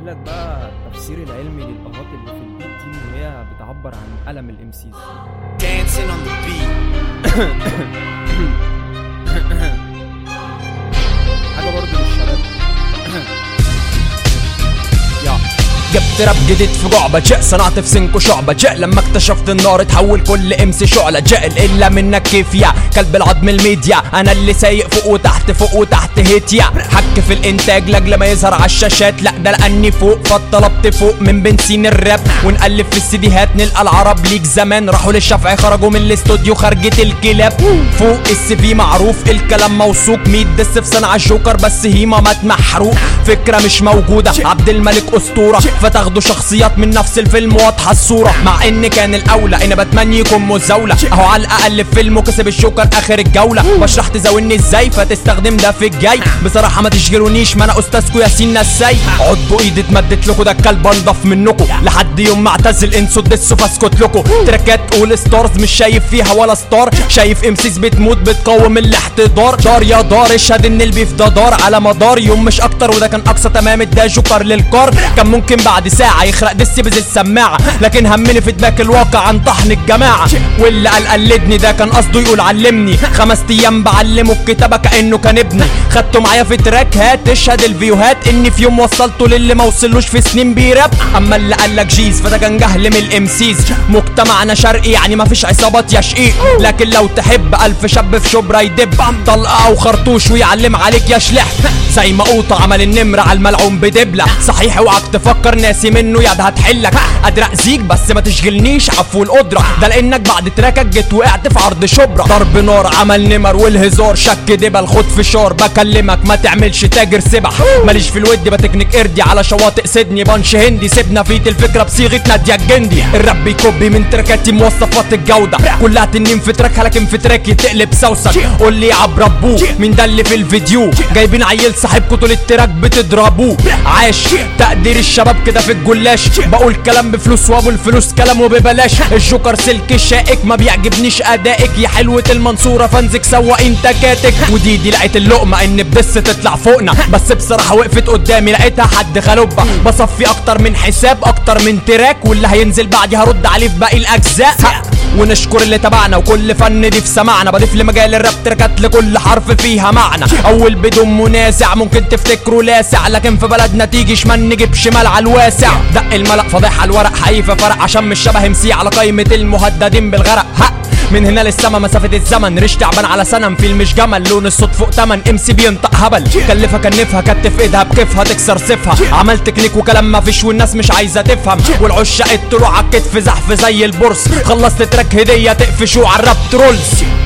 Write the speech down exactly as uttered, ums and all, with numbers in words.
اقول لك بقى التفسير العلمي للاغات اللي في البيت دي ان هي بتعبر عن ألم الامسيز. Dancing on the beat. حاجه برضه للشباب. يا جبت راب جديد في جعبة جاء صنعت في سنكو شعبة جاء لما اكتشفت النار تحول كل امس شعلة جاء الا منك كيف يا كلب العظم الميديا انا اللي سايق فوق وتحت فوق وتحت هيتيا حك في الانتاج لاجل ما يظهر على الشاشات لا ده لاني فوق فطلبت فوق من بنسين الراب ونقلب في السيديهات نلقى العرب ليك زمان راحوا للشافعي خرجوا من الاستوديو خرجت الكلاب فوق السي في معروف الكلام موثوق ميت دس في صنع الجوكر بس هيما مات محروق فكرة مش موجودة عبد الملك اسطورة فتاخدوا شخصيات من نفس الفيلم واضحة الصورة مع ان كان الاولى انا بتمنى يكون مزاولة اهو على الاقل في فيلم كسب الجوكر اخر الجولة بشرح تزاولني ازاي فتستخدم ده في الجاي بصراحة ما تشغلونيش ما انا استاذكو ياسين نساي عضبوا ايدي اتمدت لكم ده الكلب انضف منكم لحد يوم ما اعتزل انسوا الدسوا فاسكت لكم تراكات اول ستارز مش شايف فيها ولا ستار شايف امسيس بتموت بتقاوم الاحتضار دار يا دار اشهد ان البيف ده دار على مدار يوم مش اكتر وده كان اقصى تمام ده جوكر للكار كان ممكن بعد ساعة يخرق دس بز السماعة لكن همني في دماغ الواقع عن طحن الجماعة واللي قال قلدني ده كان قصده يقول علمني خمس ايام بعلمه الكتابة كأنه كان ابني خدته معايا في تراك هات تشهد الفيوهات اني في يوم وصلته للي ما وصلوش في سنين بيراب اما اللي قالك جيز فده كان جهل من الامسيز مجتمعنا شرقي يعني مفيش عصابات يا شقيق لكن لو تحب الف شاب في شبرا يدب طلقه او خرطوش ويعلم عليك يا شلح زي ما قوطة عمل النمر على الملعون بدبلة صحيح اوعك تفكر ناسي منه يا ده هتحلك قادر اذيك بس ما تشغلنيش عفو القدرة ده لانك بعد تراكك جيت وقعت في عرض شبرا ضرب نار عمل نمر والهزار شك دبل خد فشار بكلمك ما تعملش تاجر سبح ماليش في الود بتكنيك اردي على شواطئ سيدني بانش هندي سيبنا فيت الفكرة بصيغة نادية الجندي الراب بيكوبي من تراكاتي مواصفات الجودة كلها تنين في تراكها لكن في تراكي تقلب سوسن قول لي عب ربوه مين ده اللي في الفيديو جايبين عيل صاحبكوا طول التراك بتضربوه عاش تقدير الشباب كده في الجلاش بقول كلام بفلوس وابو الفلوس كلامه ببلاش الجوكر سلك الشائك ما بيعجبنيش ادائك يا حلوة المنصورة فانزك سواقين تكاتك ودي دي لقيت اللقمة ان بدس تطلع فوقنا بس بصراحة وقفت قدامي لقيتها حد خلوبة بصفي اكتر من حساب اكتر من تراك واللي هينزل بعدي هرد عليه في باقي الاجزاء ونشكر اللي تبعنا وكل فن دي في سمعنا بضيف لمجال الراب تركات لكل حرف فيها معنى اول بدون منازع ممكن تفتكروا لاسع لكن في بلدنا تيجي شمال نجيب شمال على الواسع دق الملأ فضيحة الورق حقيقي فرق عشان مش شبه امسي على قايمة المهددين بالغرق حق من هنا للسما مسافة الزمن ريش تعبان على سنة في مش جمل لون الصوت فوق تمن امسي بينطق هبل كلفها كنفها كتف ايدها بكيفها تكسر سيفها عمل تكنيك وكلام مفيش والناس مش عايزة تفهم والعشاق الطلوع على الكتف زحف زي البورس خلصت تراك هدية تقفشوا على الراب ترولز